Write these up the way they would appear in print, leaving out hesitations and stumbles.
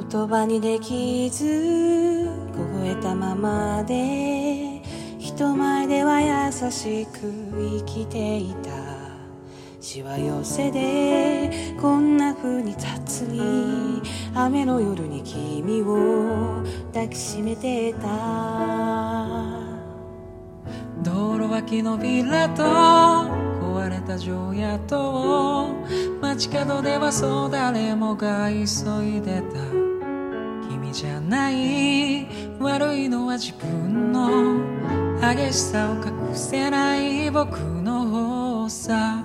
言葉にできず凍えたままで人前では優しく生きていた。しわ寄せでこんな風に雑に雨の夜に君を抱きしめてた。 道路脇のビラと壊れた城屋と街角ではそう誰もが急いでた。君じゃない悪いのは自分の激しさを隠せない僕の方さ。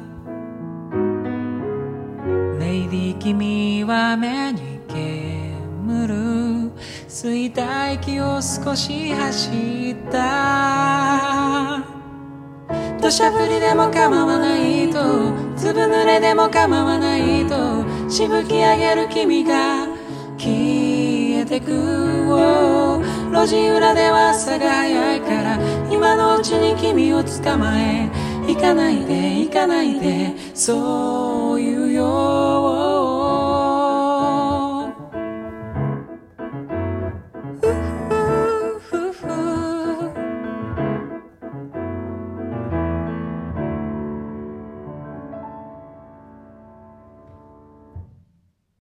レイディー君は目に煙る吸いた息を少し走った。土砂降りでも構わないと粒濡れでも構わないとしぶき上げる君が消えてく。路地裏では朝が早いから今のうちに君を捕まえ行かないで行かないでそう言うよ。